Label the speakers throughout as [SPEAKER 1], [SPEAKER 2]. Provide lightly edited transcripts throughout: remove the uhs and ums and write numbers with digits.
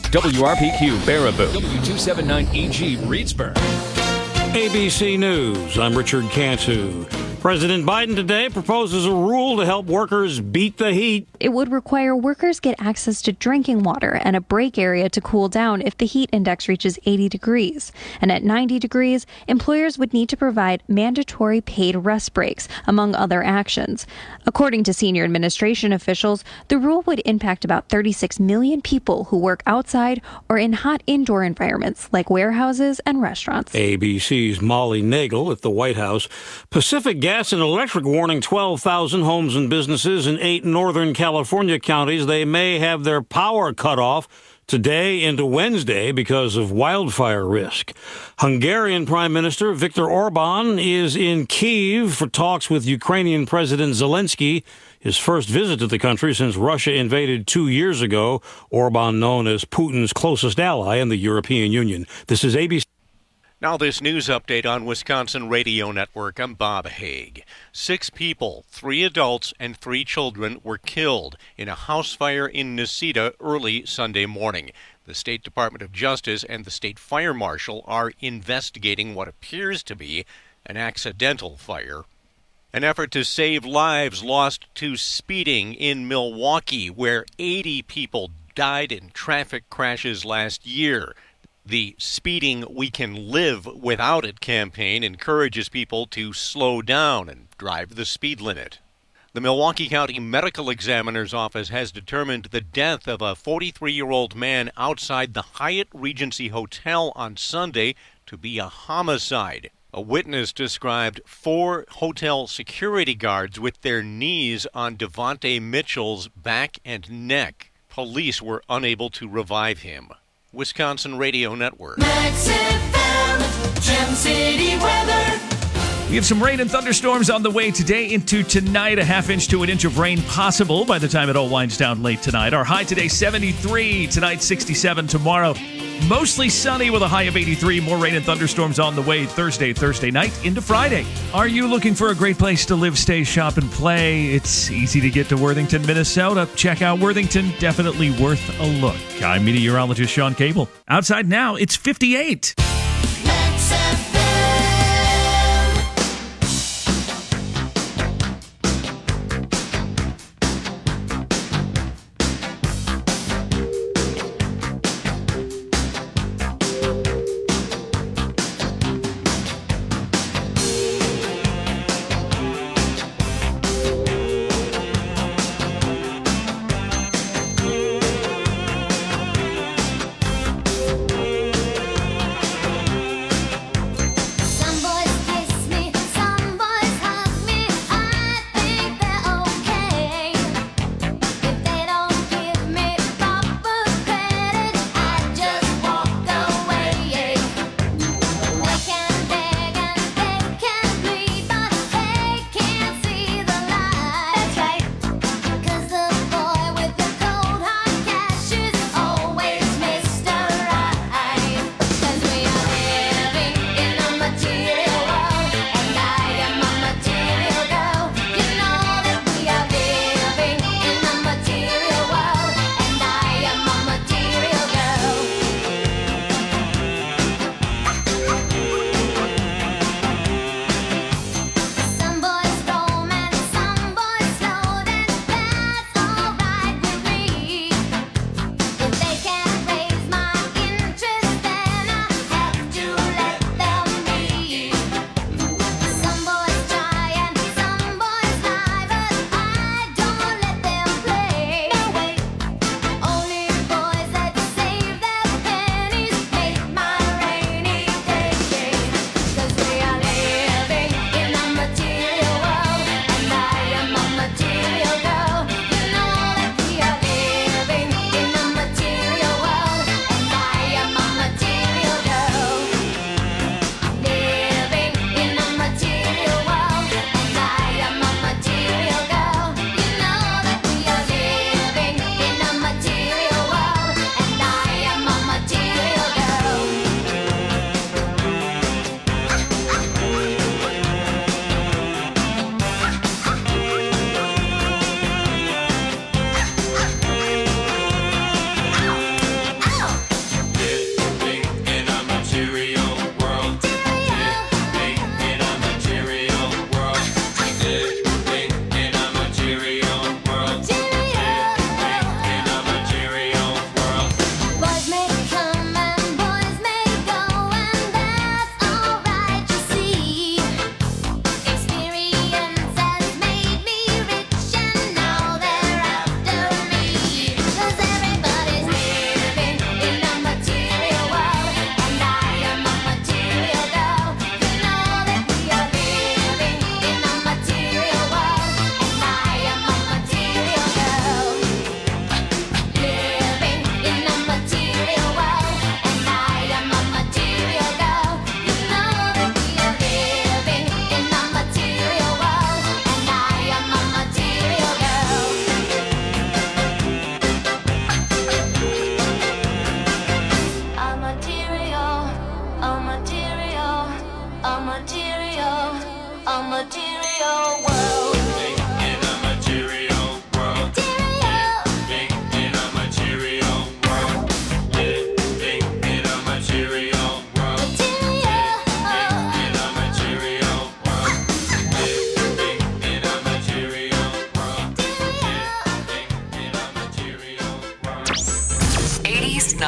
[SPEAKER 1] WRPQ Baraboo, W279EG Reedsburg.
[SPEAKER 2] ABC News, I'm Richard Cantu. President Biden today proposes a rule to help workers beat the heat.
[SPEAKER 3] It would require workers get access to drinking water and a break area to cool down if the heat index reaches 80 degrees. And at 90 degrees, employers would need to provide mandatory paid rest breaks, among other actions. According to senior administration officials, the rule would impact about 36 million people who work outside or in hot indoor environments like warehouses and restaurants.
[SPEAKER 2] ABC's Molly Nagel at the White House. Pacific Gas and Electric warning 12,000 homes and businesses in 8 Northern California counties they may have their power cut off today into Wednesday because of wildfire risk. Hungarian Prime Minister Viktor Orban is in Kyiv for talks with Ukrainian President Zelensky, his first visit to the country since Russia invaded 2 years ago. Orban, known as Putin's closest ally in the European Union. This is ABC.
[SPEAKER 4] Now this news update on Wisconsin Radio Network. I'm Bob Haig. 6 people, 3 adults and 3 children were killed in a house fire in Necedah early Sunday morning. The State Department of Justice and the State Fire Marshal are investigating what appears to be an accidental fire. An effort to save lives lost to speeding in Milwaukee, where 80 people died in traffic crashes last year. The Speeding We Can Live Without It campaign encourages people to slow down and drive the speed limit. The Milwaukee County Medical Examiner's Office has determined the death of a 43-year-old man outside the Hyatt Regency Hotel on Sunday to be a homicide. A witness described 4 hotel security guards with their knees on Devontae Mitchell's back and neck. Police were unable to revive him. Wisconsin Radio Network.
[SPEAKER 5] Max FM, Gem City weather.
[SPEAKER 6] We have some rain and thunderstorms on the way today into tonight. A ½ to an inch of rain possible by the time it all winds down late tonight. Our high today, 73. Tonight, 67. Tomorrow, mostly sunny with a high of 83. More rain and thunderstorms on the way Thursday night into Friday. Are you looking for a great place to live, stay, shop, and play? It's easy to get to Worthington, Minnesota. Check out Worthington. Definitely worth a look. I'm meteorologist Sean Cable. Outside now, it's 58.
[SPEAKER 5] Max FM.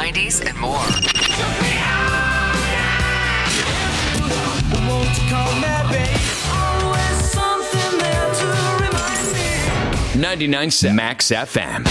[SPEAKER 7] 90s, and more.
[SPEAKER 1] 99.7 Max FM.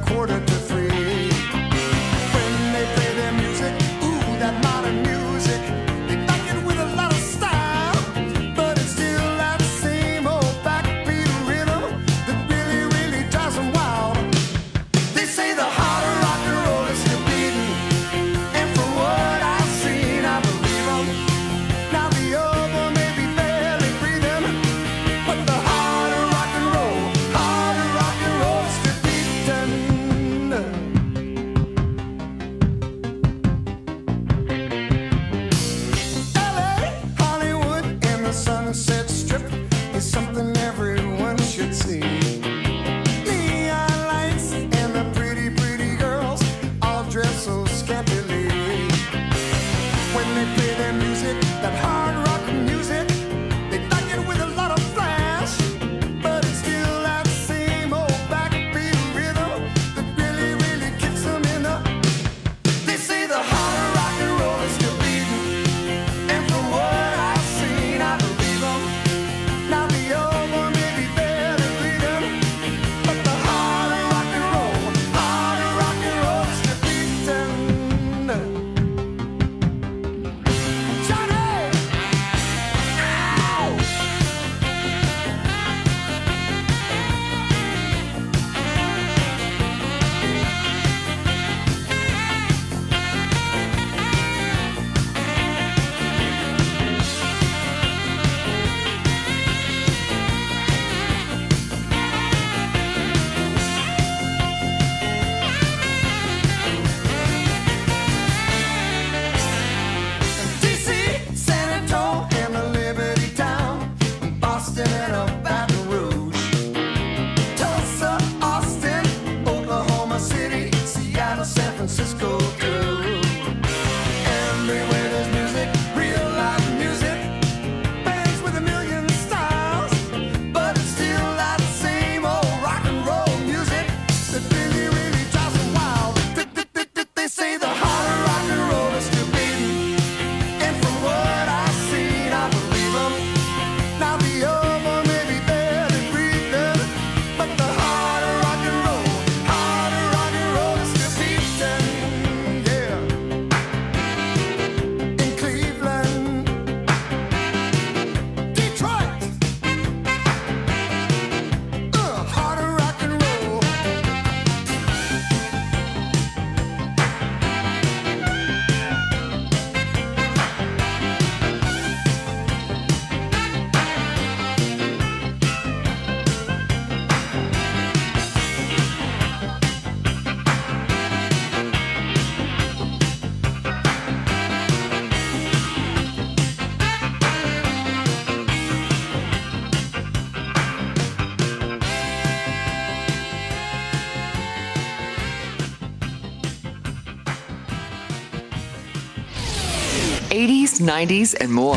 [SPEAKER 7] 80s, 90s, and more.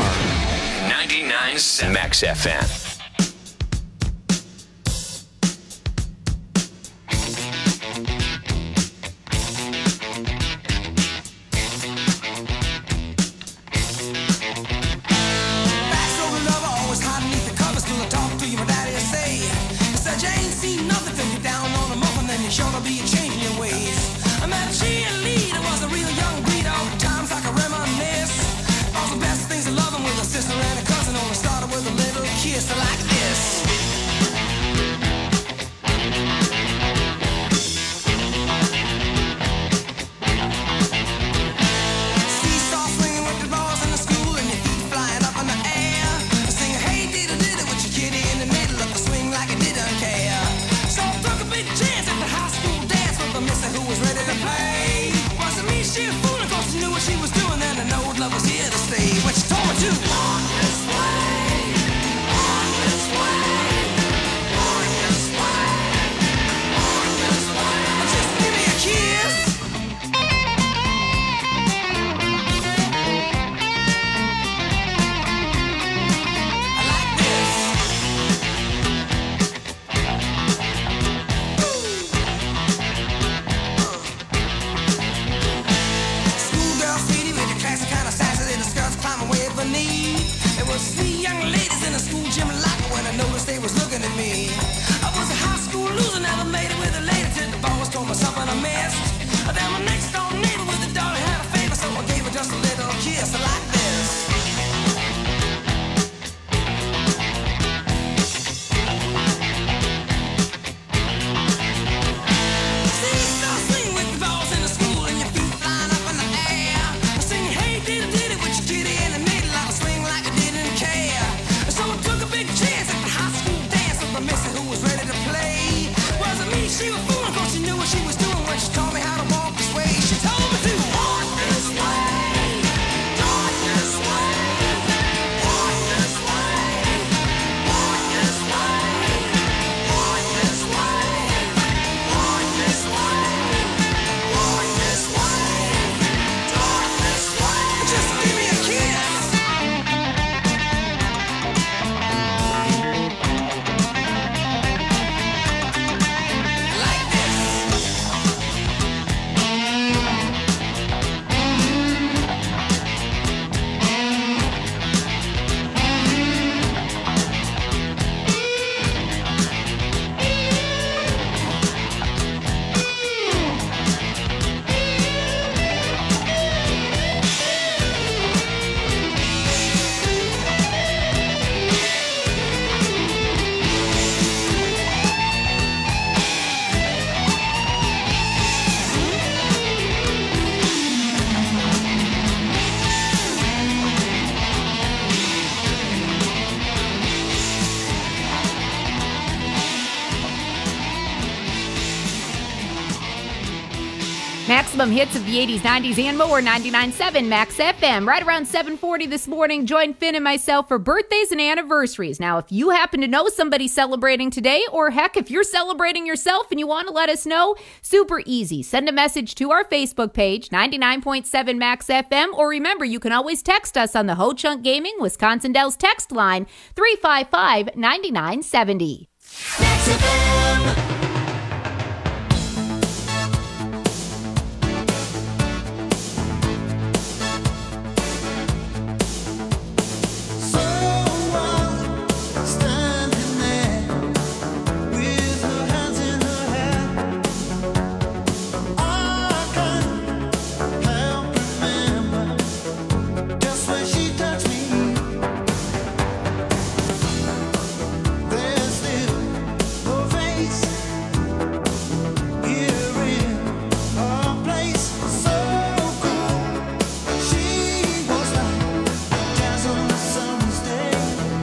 [SPEAKER 1] 99 Max FM.
[SPEAKER 5] Skirts climb away the knee. knew what she was doing when she told me how to walk this way. She told me to walk this way, walk this way, walk this way, walk this way, walk this way, walk this way, walk this way, walk this way. Just give me a kiss. Like this.
[SPEAKER 8] Maximum hits of the 80s, 90s, and more. 99.7 Max FM. Right around 7:40 this morning, join Finn and myself for birthdays and anniversaries. Now, if you happen to know somebody celebrating today, or heck, if you're celebrating yourself and you want to let us know, super easy. Send a message to our Facebook page, 99.7 Max FM, or remember, you can always text us on the Ho Chunk Gaming Wisconsin Dells text line, 355-9970.
[SPEAKER 5] Max FM. Standing there with her hands in her hair, I can't help remember just when she touched me. There's still her face here in her place, so cool. She was like jazz on a summer's day.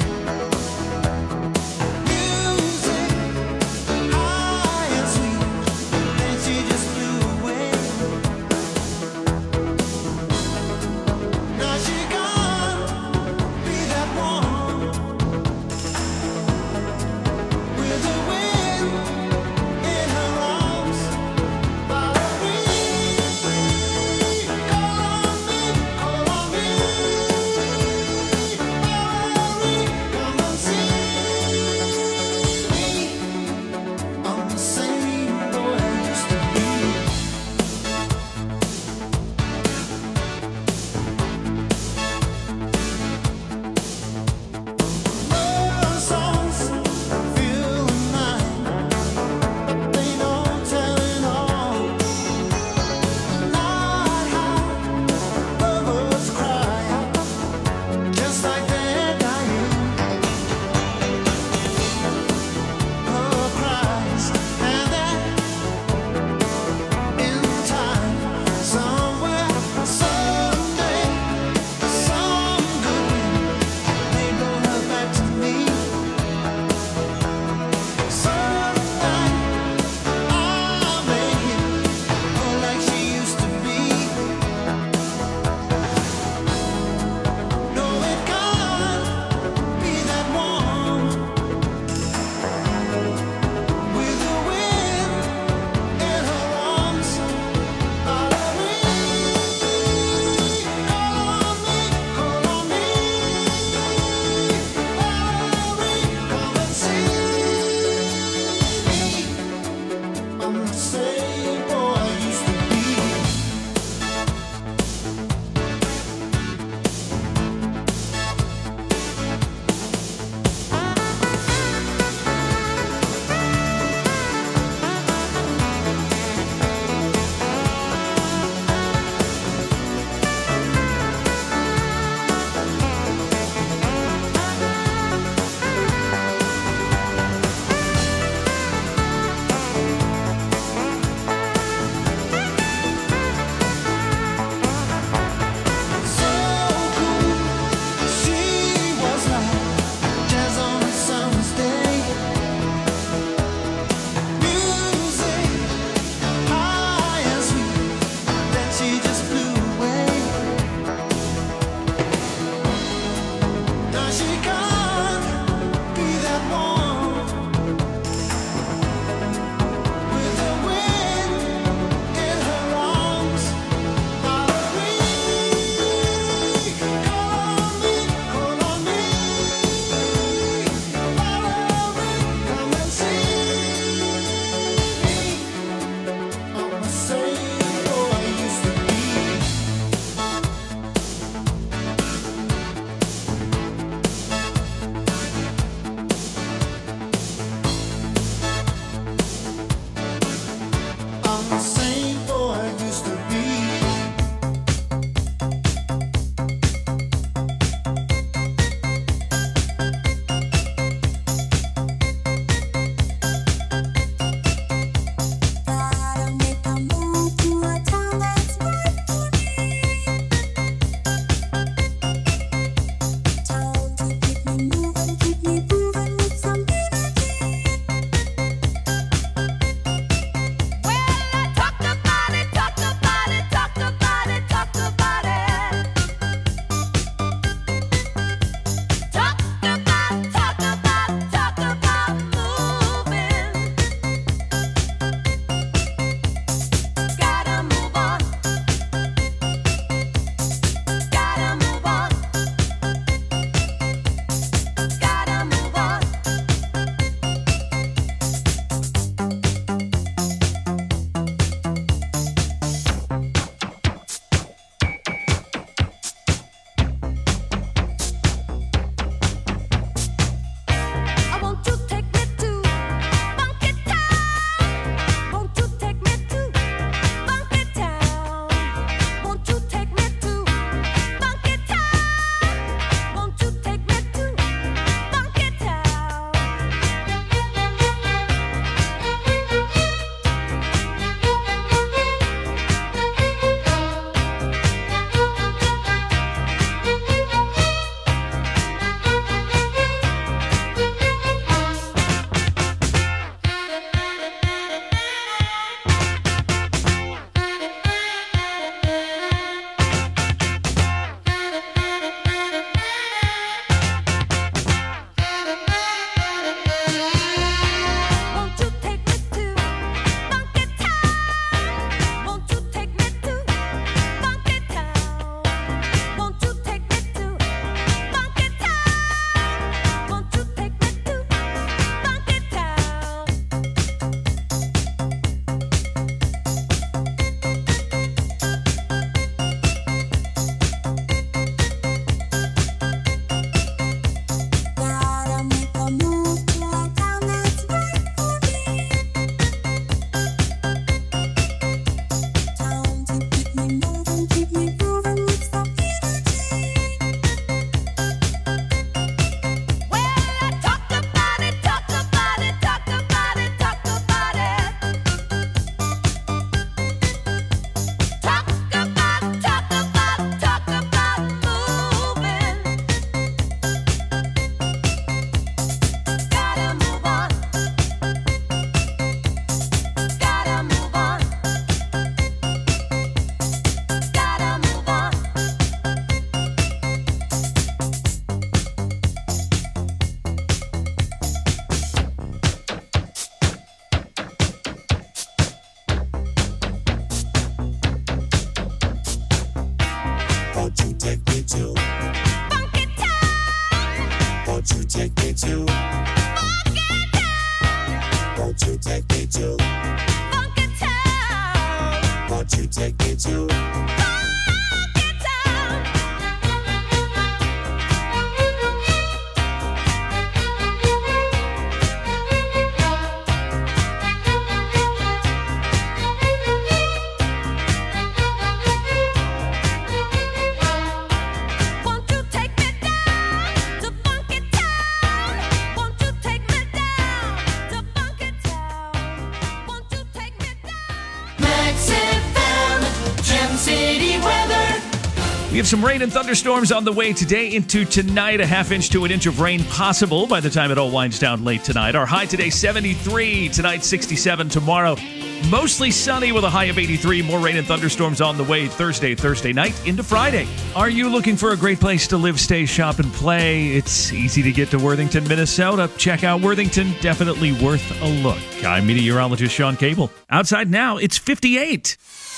[SPEAKER 5] Music, high and sweet, then she just flew away. Now she can't be that one with the wind in her arms. Valerie, call on me, Valerie, come and see me. I'm the same boy I used to be. Love songs fill the night, but they don't tell it all. Not how lovers cry out, just like they're dying. Her cries, and then in time, somewhere, someday, some good wind may blow her back to me. Sometime I'll make it like she used to be. No, it can't be that one with the wind in her arms. Valerie, call on me, Valerie, come and see me. I'm the same boy I used to be. Won't you take me to
[SPEAKER 9] Won't you take me down to Funky Town? Won't you take me down to Funky Town? Won't you take me down?
[SPEAKER 5] Max FM, Gem City weather.
[SPEAKER 6] We have some rain and thunderstorms on the way today into tonight. A half inch to an inch of rain possible by the time it all winds down late tonight. Our high today, 73. Tonight, 67. Tomorrow, mostly sunny with a high of 83. More rain and thunderstorms on the way Thursday night into Friday. Are you looking for a great place to live, stay, shop, and play? It's easy to get to Worthington, Minnesota. Check out Worthington. Definitely worth a look. I'm meteorologist Sean Cable. Outside now, it's 58.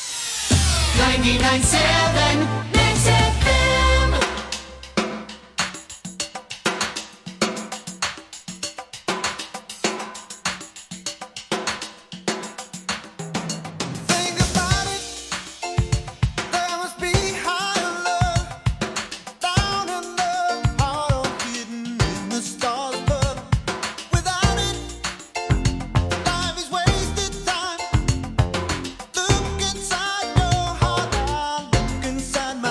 [SPEAKER 5] 99.7 Max FM.
[SPEAKER 9] Think about it. There must be higher love down in the heart of hidden in the stars, but without it, life is wasted time. Look inside your heart, I look inside mine.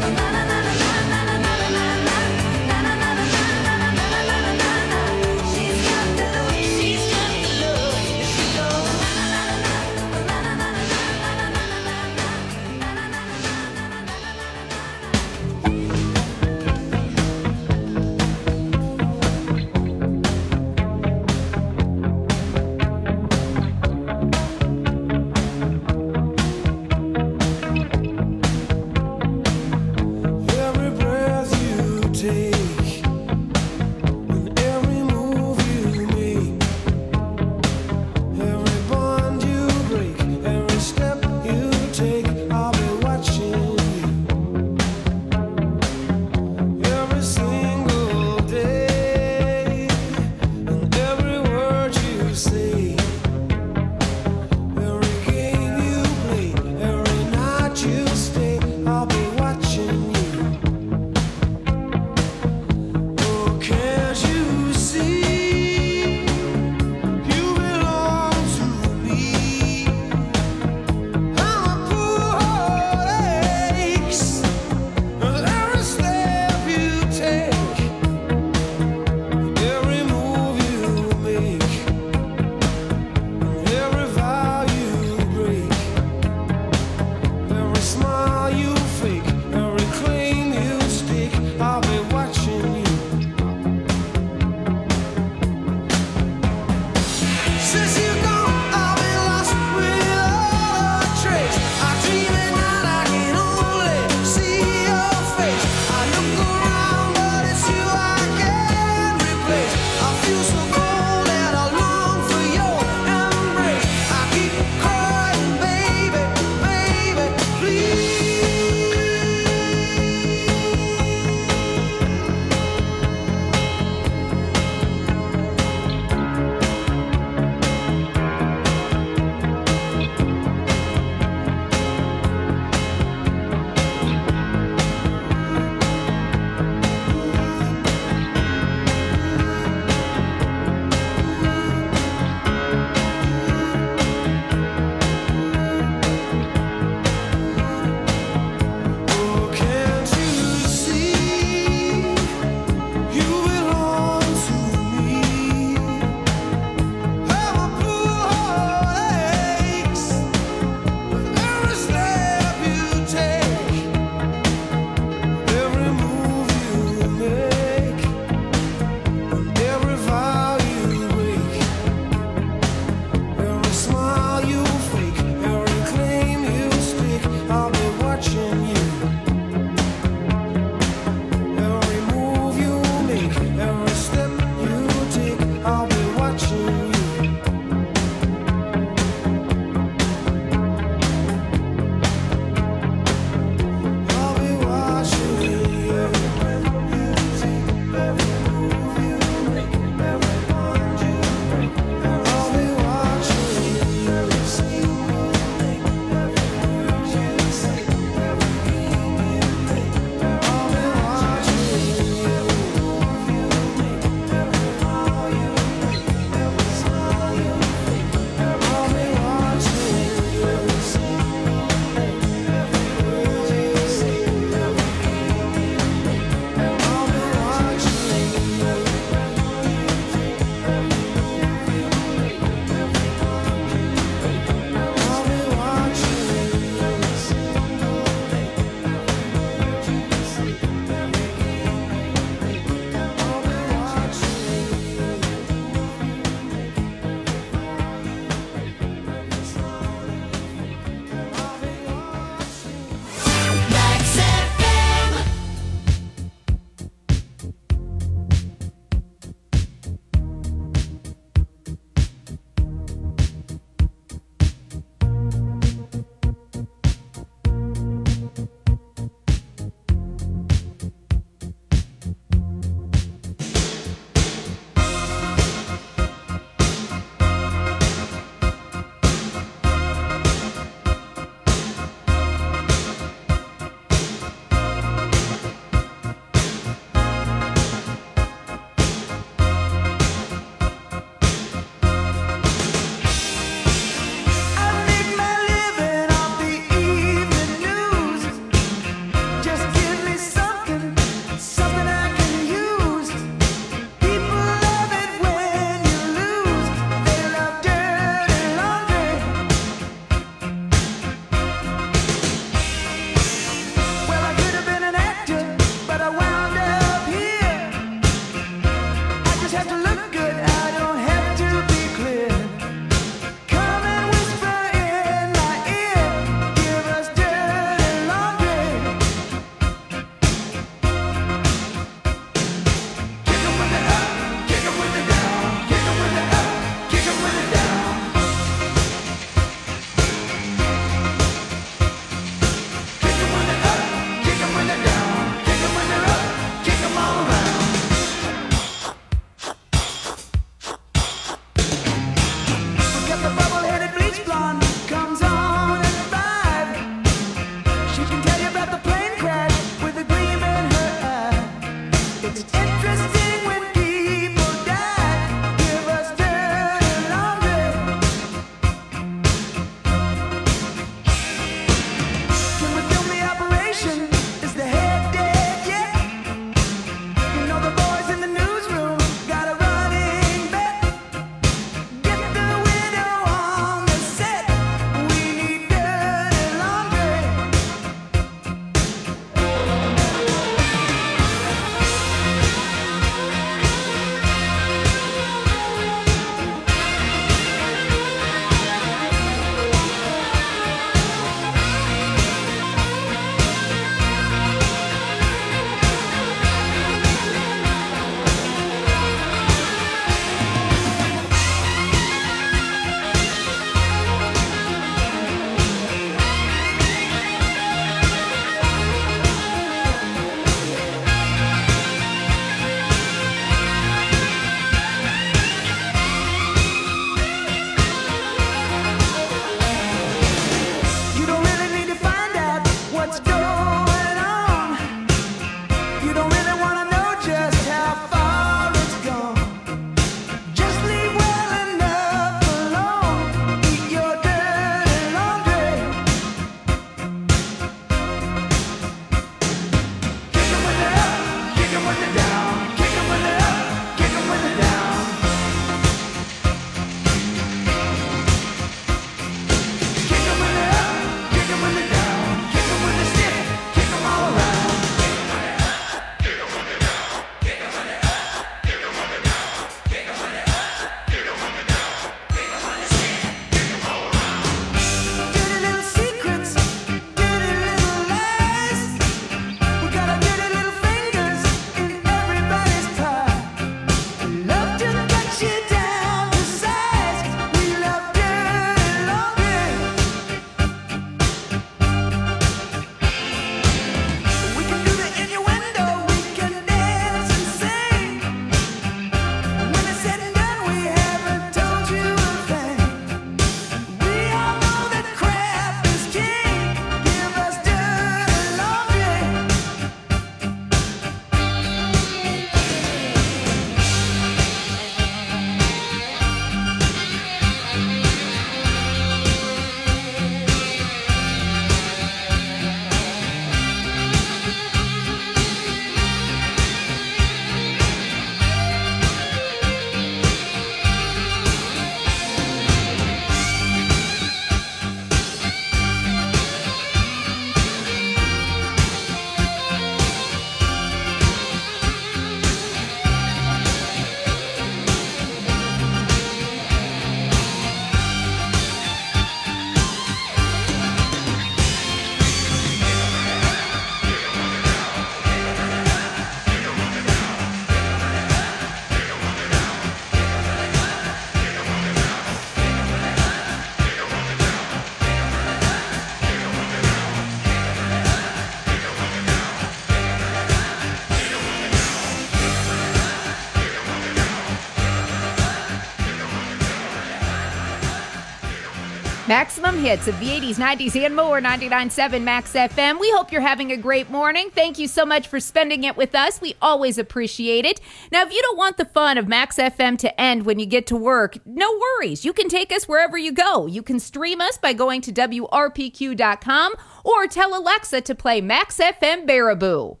[SPEAKER 8] Maximum hits of the 80s, 90s, and more. 99.7 Max FM. We hope you're having a great morning. Thank you so much for spending it with us. We always appreciate it. Now, if you don't want the fun of Max FM to end when you get to work, no worries. You can take us wherever you go. You can stream us by going to WRPQ.com or tell Alexa to play Max FM Baraboo.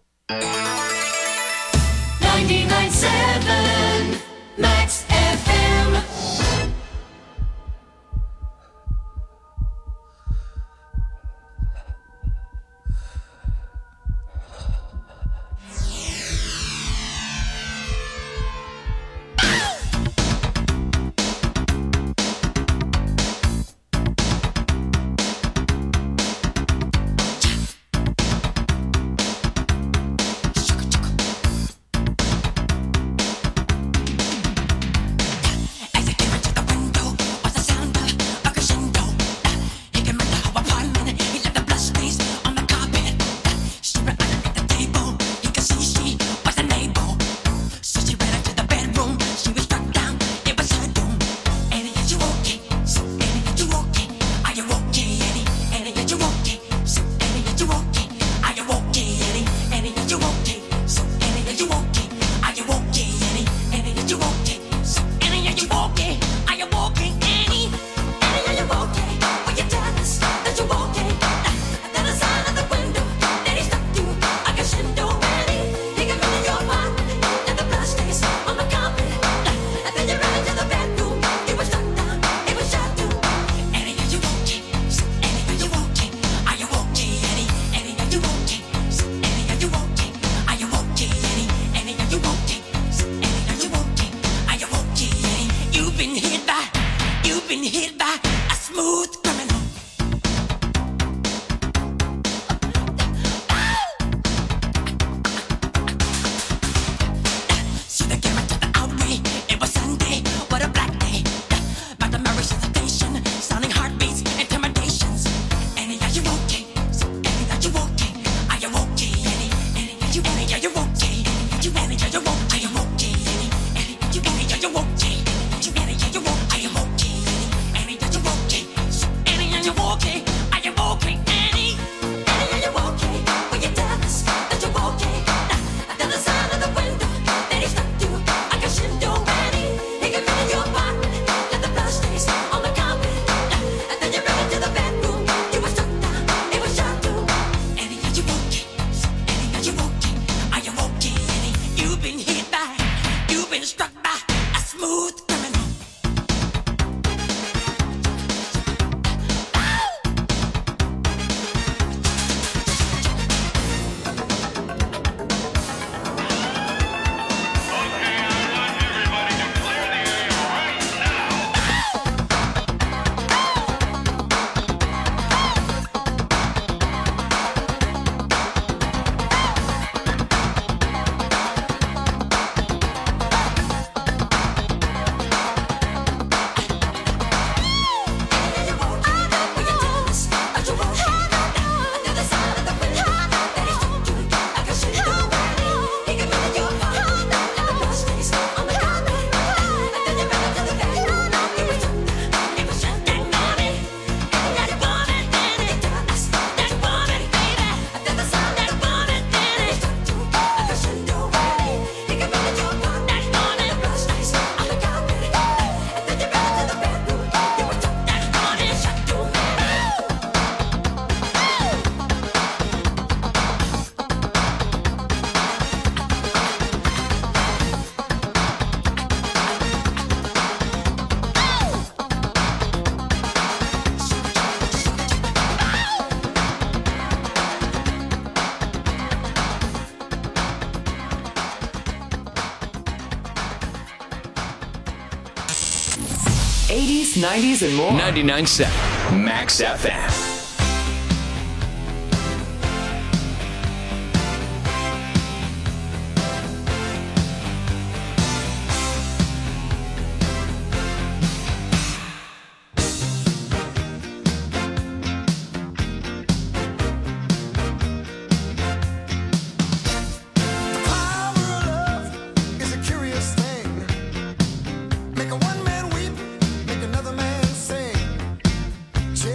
[SPEAKER 5] 99.7 Max FM.
[SPEAKER 7] '80s, '90s, and more.
[SPEAKER 1] 99.7 Max FM.
[SPEAKER 9] Make a one man weep, make another man sing.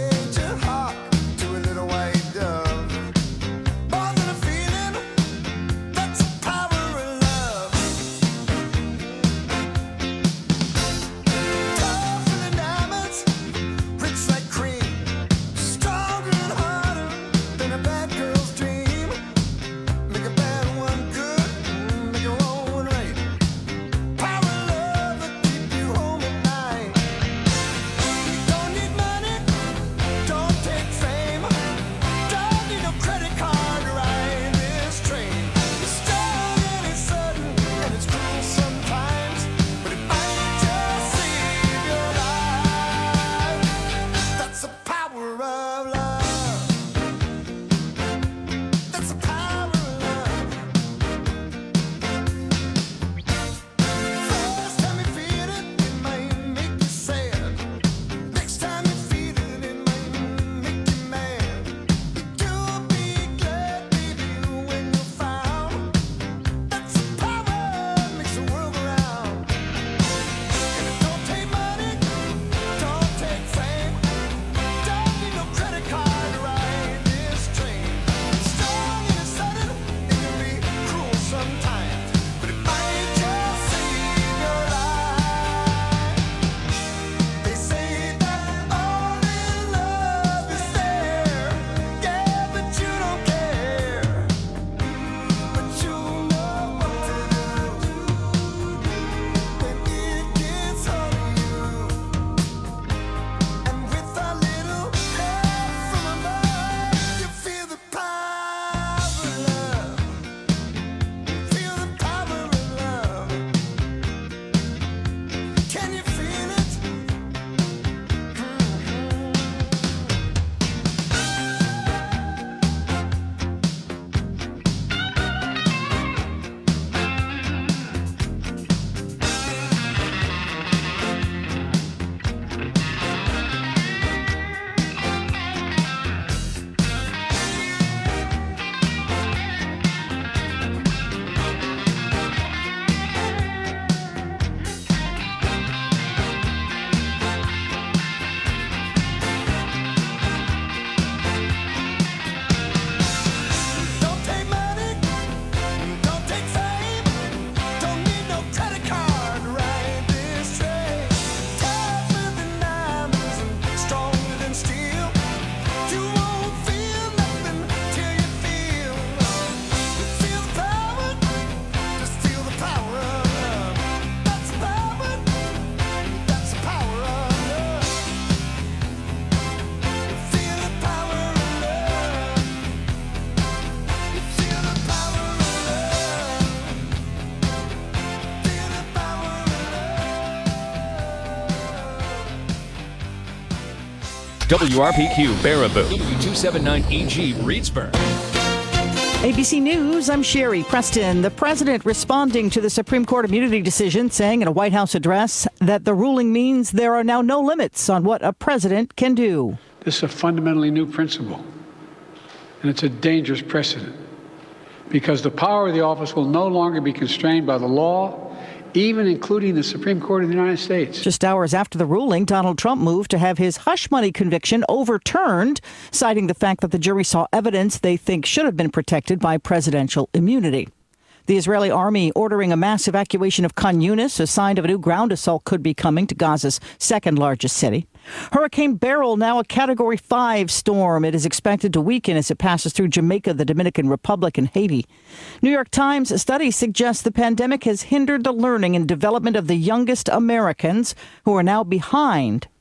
[SPEAKER 10] WRPQ Baraboo. W279EG Reedsburg.
[SPEAKER 11] ABC News, I'm Sherry Preston. The president responding to the Supreme Court immunity decision, saying in a White House address that the ruling means there are now no limits on what a president can do.
[SPEAKER 12] This is a fundamentally new principle, and it's a dangerous precedent because the power of the office will no longer be constrained by the law, even including the Supreme Court of the United States.
[SPEAKER 11] Just hours after the ruling, Donald Trump moved to have his hush money conviction overturned, citing the fact that the jury saw evidence they think should have been protected by presidential immunity. The Israeli army ordering a mass evacuation of Khan Yunis, a sign of a new ground assault could be coming to Gaza's second largest city. Hurricane Beryl, now a Category 5 storm. It is expected to weaken as it passes through Jamaica, the Dominican Republic, and Haiti. New York Times study suggests the pandemic has hindered the learning and development of the youngest Americans, who are now behind